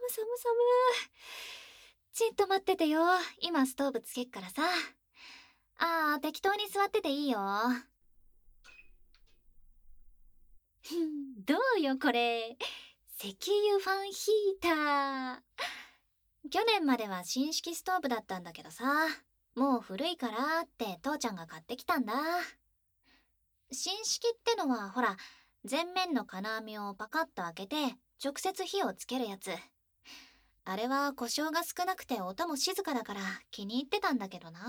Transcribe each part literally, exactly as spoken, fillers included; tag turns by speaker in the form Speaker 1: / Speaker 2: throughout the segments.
Speaker 1: 寒寒。ちっと待っててよ。今ストーブつけっからさ。ああ、適当に座ってていいよ。どうよこれ。石油ファンヒーター。去年までは新式ストーブだったんだけどさ、もう古いからって父ちゃんが買ってきたんだ。新式ってのはほら、前面の金網をパカッと開けて直接火をつけるやつ。あれは故障が少なくて音も静かだから気に入ってたんだけどな。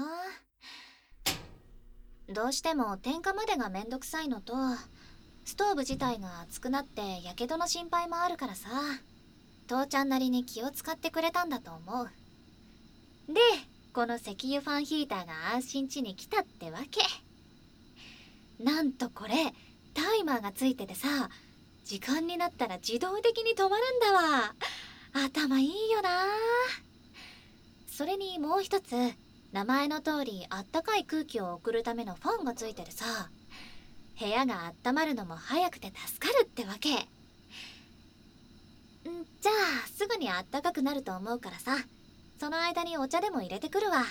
Speaker 1: どうしても点火までがめんどくさいのと、ストーブ自体が熱くなってやけどの心配もあるからさ、父ちゃんなりに気を使ってくれたんだと思う。で、この石油ファンヒーターが安心地に来たってわけ。なんとこれタイマーがついててさ、時間になったら自動的に止まるんだわ。頭いいよな。それにもう一つ、名前の通りあったかい空気を送るためのファンがついててさ、部屋が温まるのも早くて助かるってわけ。んじゃあすぐにあったかくなると思うからさ、その間にお茶でも入れてくるわ。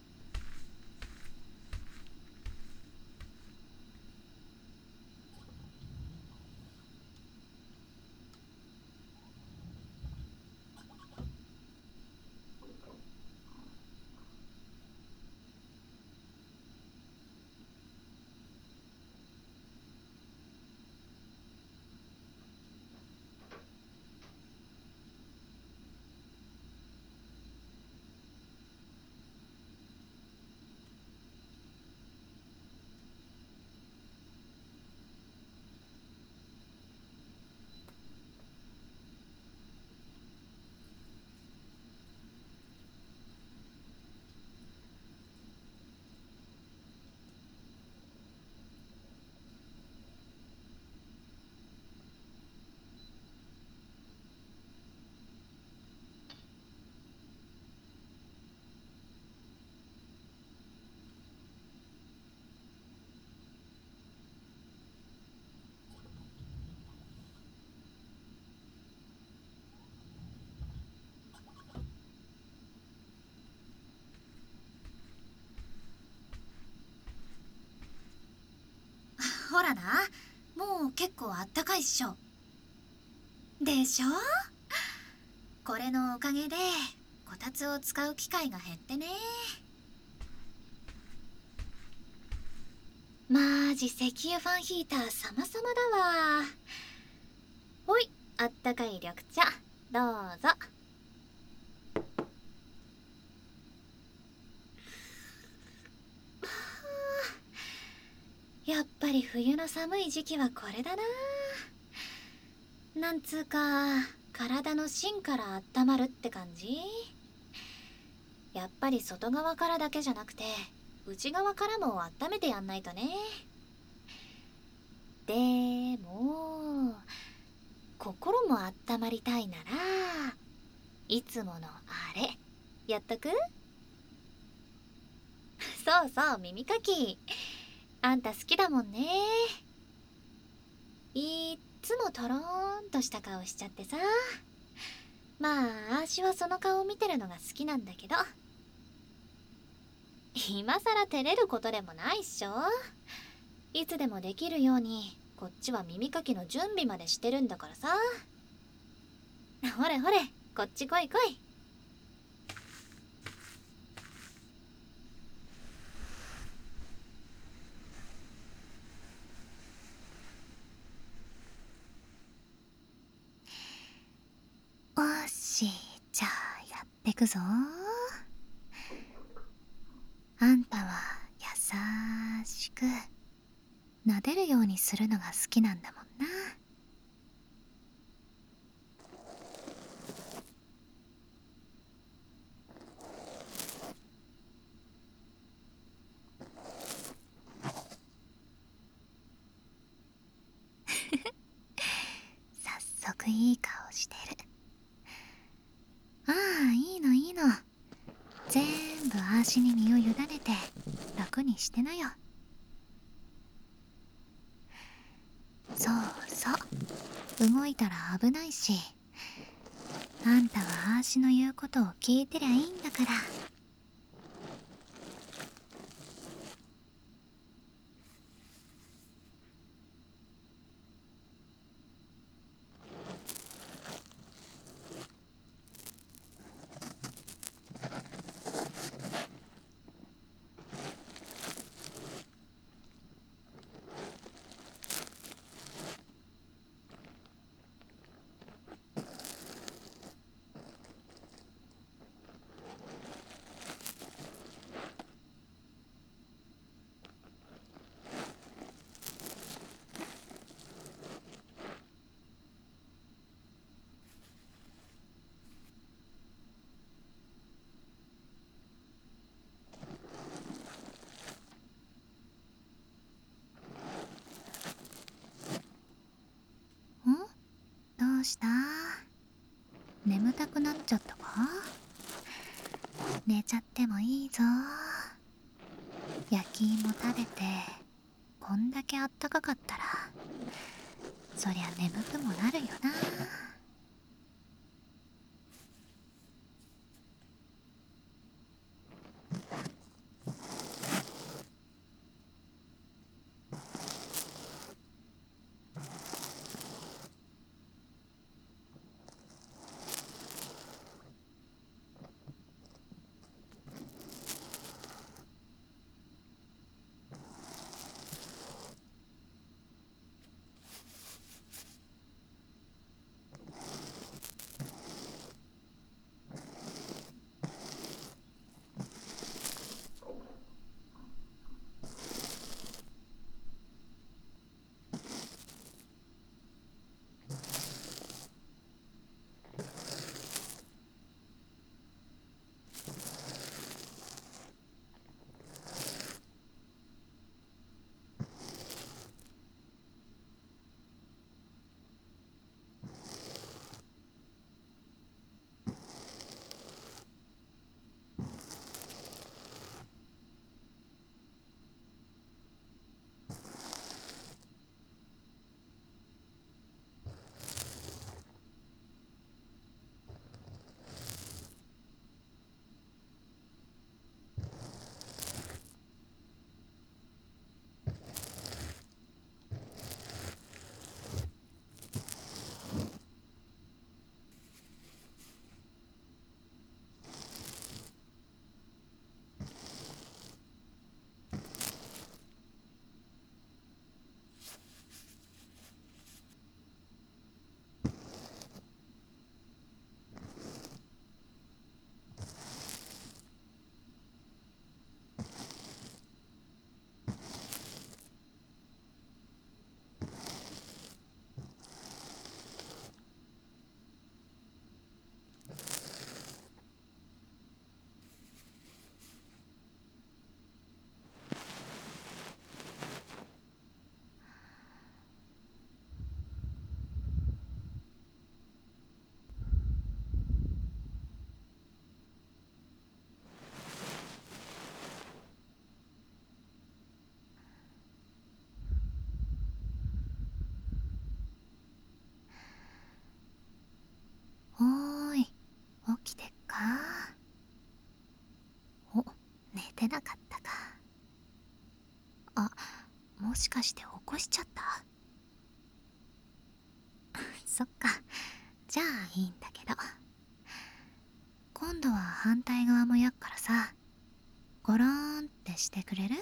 Speaker 1: ほらな、もう結構あったかいっしょ。でしょ。これのおかげでこたつを使う機会が減ってね。マジ石油ファンヒーター様々だわ。ほい、あったかい緑茶どうぞ。やっぱり冬の寒い時期はこれだな。なんつうか体の芯から温まるって感じ。やっぱり外側からだけじゃなくて内側からも温めてやんないとね。でも心も温まりたいならいつものあれやっとく。そうそう、耳かき。あんた好きだもんね。いっつもとろーんとした顔しちゃってさ。まああーしはその顔を見てるのが好きなんだけど、今さら照れることでもないっしょ。いつでもできるようにこっちは耳かきの準備までしてるんだからさ。ほれほれ、こっち来い来い。おっし、じゃあやってくぞ。あんたは優しく撫でるようにするのが好きなんだもんな。早速いい顔してる。ああ、いいのいいの。全部あーしに身を委ねて楽にしてなよ。そうそう、動いたら危ないし、 あんたはあーしの言うことを聞いてりゃいいんだから。ん？どうした？眠たくなっちゃったか？寝ちゃってもいいぞ。焼き芋食べてこんだけあったかかったらそりゃ眠くもなるよな。おーい、起きてっか？お、寝てなかったか。あ、もしかして起こしちゃった？そっか、じゃあいいんだけど。今度は反対側もやっからさ、ゴローンってしてくれる？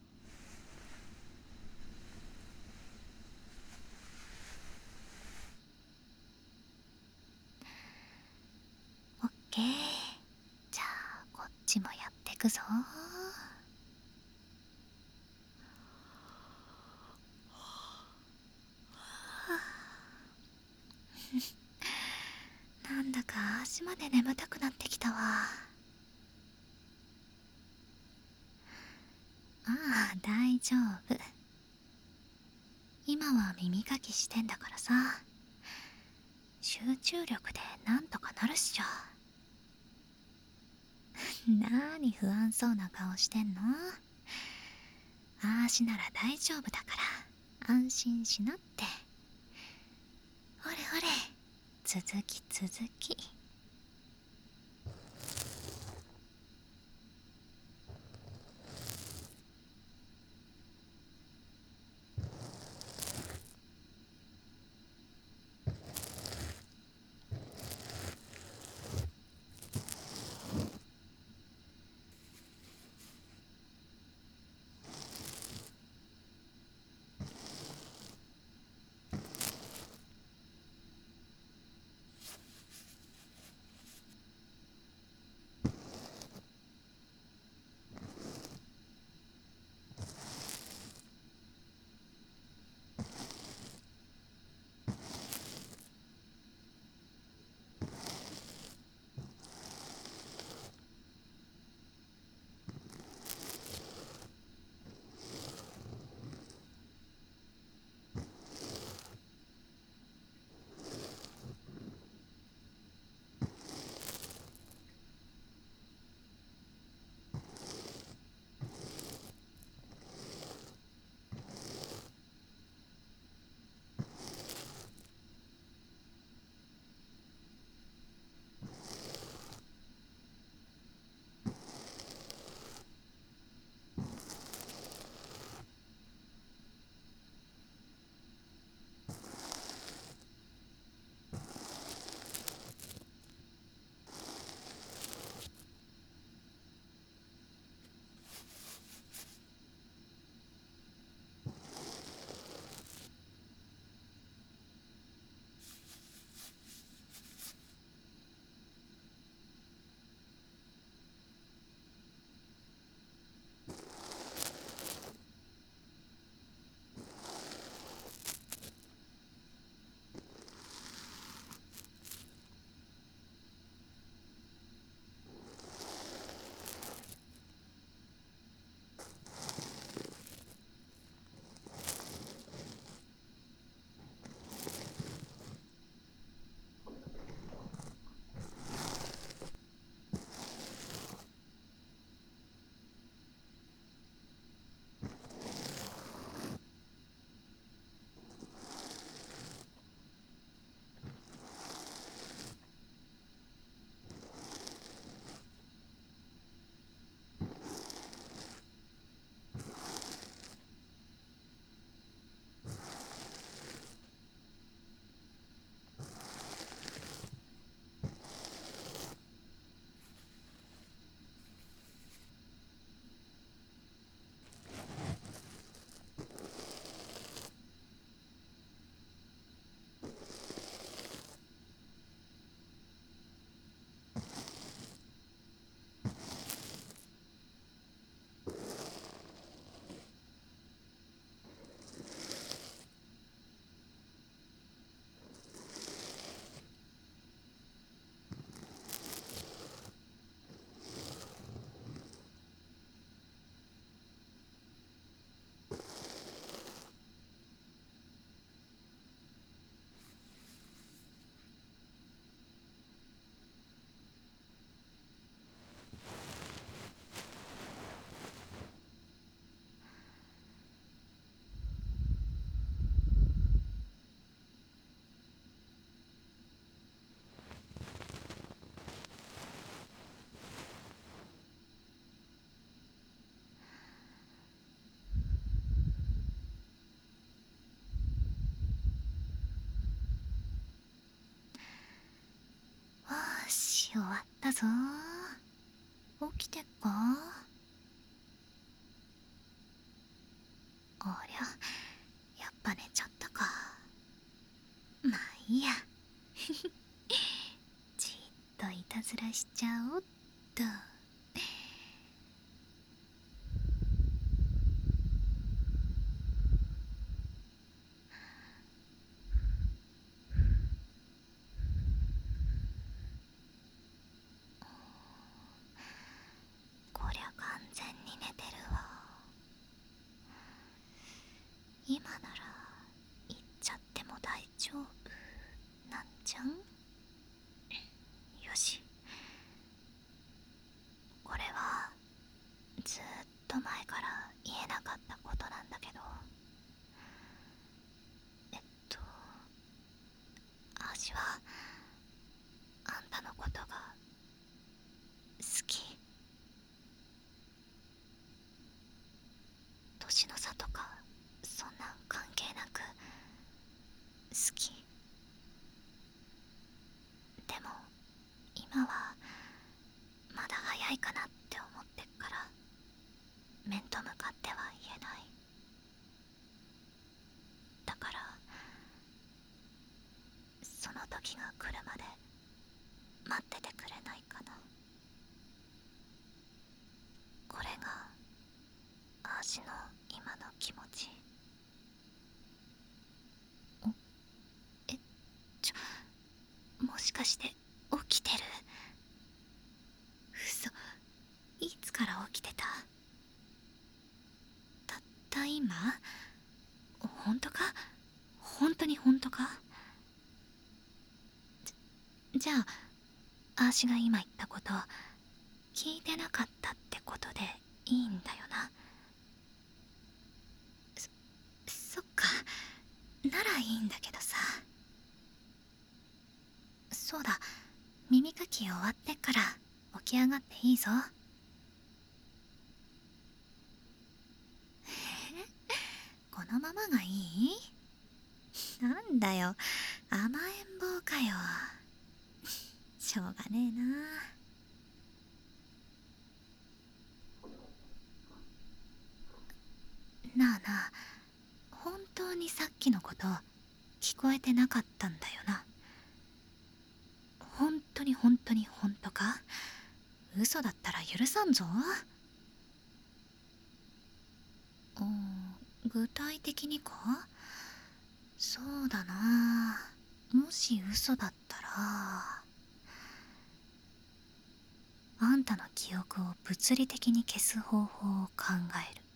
Speaker 1: オッケー。じゃあこっちもやってくぞ。なんだか足まで眠たくなってきたわ。ああ、大丈夫。今は耳かきしてんだからさ、集中力でなんとかなるっしょ。なーに不安そうな顔してんの？あーしなら大丈夫だから安心しなって。ほれほれ、続き続き。 終わったぞ。起きてっか？ありゃ、やっぱ寝ちゃったか。まあいいや。じっといたずらしちゃおっと。こりゃ完全に寝てるわ。今なら行っちゃっても大丈夫なんじゃん。よし、これはずっと前から言えなかったことなんだけど、えっと私はあんたのことが好き。年の差とかそんなん関係なく好き。でも今はまだ早いかなって思ってっから面と向かっては言えない。だからその時が来るまで待っててくれないかな。これがあーしの今の気持ち。おえちょもしかして起きてる？嘘、いつから起きてた？たった今？ほんとか？ほんとにほんとか？じじゃああーしが今言ったこと聞いてなかったってことでいいんだよな？そそっか、ならいいんだけどさ。そうだ、耳かき終わってから起き上がっていいぞ。このままがいい？なんだよ、甘えん坊かよ。しょうがねえな。なあなあ、本当にさっきのこと聞こえてなかったんだよな？本当に本当に本当か？嘘だったら許さんぞ。うん、具体的にか？そうだな、もし嘘だったらあんたの記憶を物理的に消す方法を考える。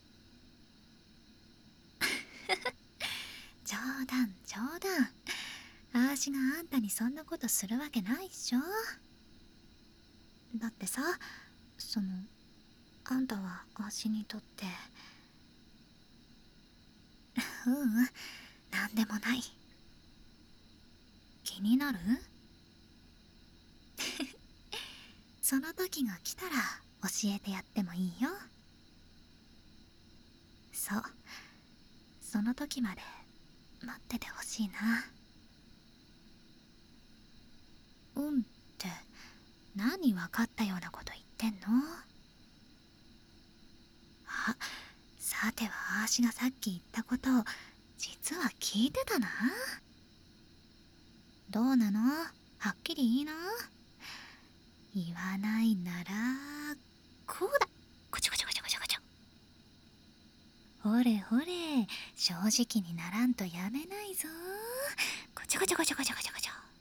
Speaker 1: 冗談冗談、あーしがあんたにそんなことするわけないっしょ。だってさ、そのあんたはあーしにとってううん、なんでもない。気になる？その時が来たら教えてやってもいいよ。そう、その時まで待っててほしいな。うんって何分かったようなこと言ってんの？あ、さてはあーしがさっき言ったことを実は聞いてたな。どうなの？はっきりいいな。言わないならこうだ。こちょこちょこちょこちょこちょ。ほれほれ、正直にならんとやめないぞ。こちょこちょこちょこちょこちょこちょ。